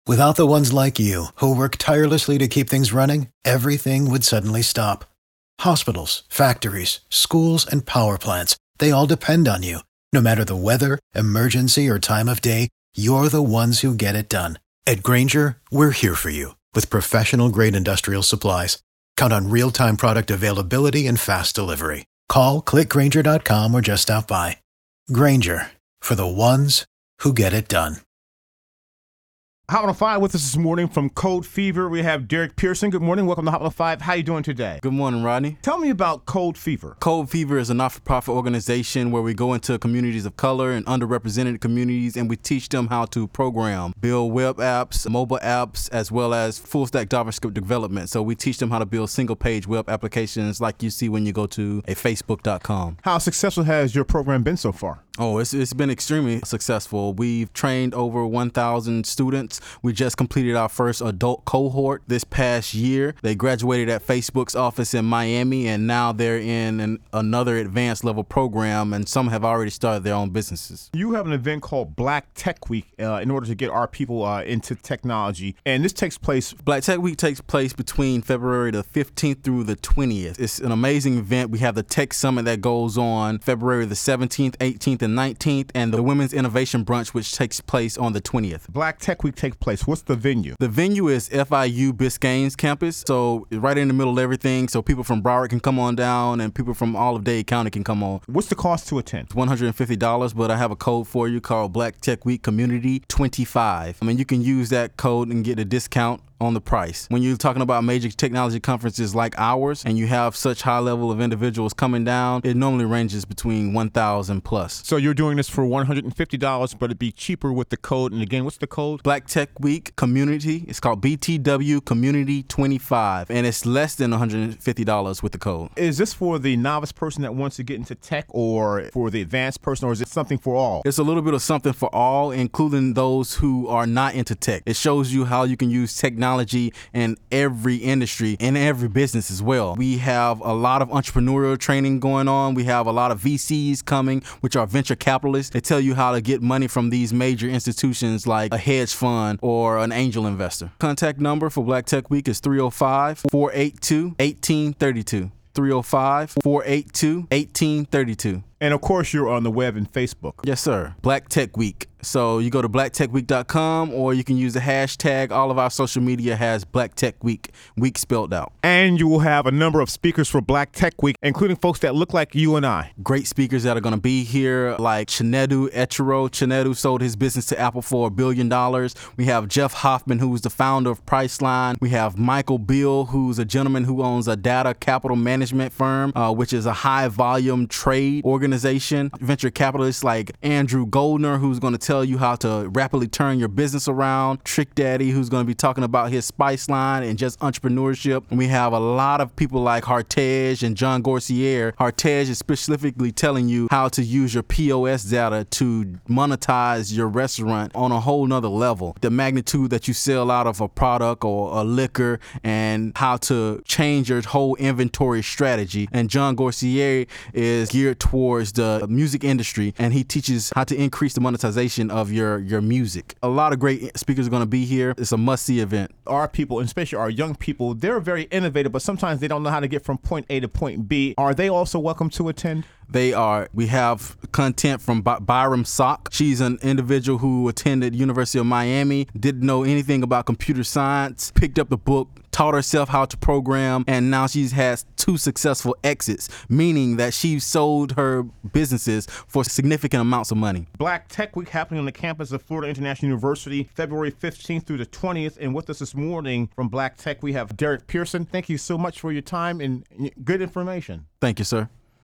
Without the ones like you, who work tirelessly to keep things running, everything would suddenly stop. Hospitals, factories, schools, and power plants, they all depend on you. No matter the weather, emergency, or time of day, you're the ones who get it done. At Grainger, we're here for you with professional-grade industrial supplies. Count on real-time product availability and fast delivery. Call, clickgrainger.com, or just stop by. Grainger, for the ones who get it done. Hotline 5 with us this morning from Code Fever. We have Derek Pearson. Good morning. Welcome to Hotline 5. How you doing today? Good morning, Rodney. Tell me about Code Fever. Code Fever is a not-for-profit organization where we go into communities of color and underrepresented communities, and we teach them how to program, build web apps, mobile apps, as well as full-stack JavaScript development. So we teach them how to build single-page web applications like you see when you go to a Facebook.com. How successful has your program been so far? Oh, it's been extremely successful. We've trained over 1,000 students. We just completed our first adult cohort this past year. They graduated at Facebook's office in Miami, and now they're in another advanced level program, and some have already started their own businesses. You have an event called Black Tech Week in order to get our people into technology, and this takes place... Black Tech Week takes place between February the 15th through the 20th. It's an amazing event. We have the Tech Summit that goes on February the 17th, 18th, and 19th, and the Women's Innovation Brunch, which takes place on the 20th. Black Tech Week takes place. What's the venue? The venue is FIU Biscayne's campus, so right in the middle of everything, so people from Broward can come on down and people from all of Dade County can come on. What's the cost to attend? It's $150, but I have a code for you called Black Tech Week Community 25. I mean, you can use that code and get a discount on the price. When you're talking about major technology conferences like ours and you have such high level of individuals coming down, it normally ranges between 1,000 plus. So you're doing this for $150, but it'd be cheaper with the code. And again, what's the code? Black Tech Week Community. It's called BTW Community 25, and it's less than $150 with the code. Is this for the novice person that wants to get into tech, or for the advanced person, or is it something for all? It's a little bit of something for all, including those who are not into tech. It shows you how you can use technology in every industry, in every business as well. We have a lot of entrepreneurial training going on. We have a lot of VCs coming, which are venture capitalists. They tell you how to get money from these major institutions like a hedge fund or an angel investor. Contact number for Black Tech Week is 305-482-1832. 305-482-1832. And of course, you're on the web and Facebook. Yes, sir. Black Tech Week. So you go to blacktechweek.com, or you can use the hashtag. All of our social media has Black Tech Week, week spelled out. And you will have a number of speakers for Black Tech Week, including folks that look like you and I. Great speakers that are going to be here, like Chinedu Echiro. Chinedu sold his business to Apple for $1 billion. We have Jeff Hoffman, who's the founder of Priceline. We have Michael Bill, who's a gentleman who owns a data capital management firm, which is a high volume trade organization. Venture capitalists like Andrew Goldner, who's going to tell you how to rapidly turn your business around. Trick Daddy, who's going to be talking about his Spice line and just entrepreneurship. And we have a lot of people like Hartej and John Gorsier. Hartej is specifically telling you how to use your POS data to monetize your restaurant on a whole nother level. The magnitude that you sell out of a product or a liquor, and how to change your whole inventory strategy. And John Gorsier is geared towards the music industry, and he teaches how to increase the monetization of your music. A lot of great speakers are going to be here. It's a must-see event. Our people, and especially our young people, they're very innovative, but sometimes they don't know how to get from point A to point B. Are they also welcome to attend? They are. We have content from Byram Sock. She's an individual who attended University of Miami, didn't know anything about computer science, picked up the book, taught herself how to program, and now she's has 2 successful exits, meaning that she sold her businesses for significant amounts of money. Black Tech Week happening on the campus of Florida International University, February 15th through the 20th. And with us this morning from Black Tech, we have Derek Pearson. Thank you so much for your time and good information. Thank you, sir.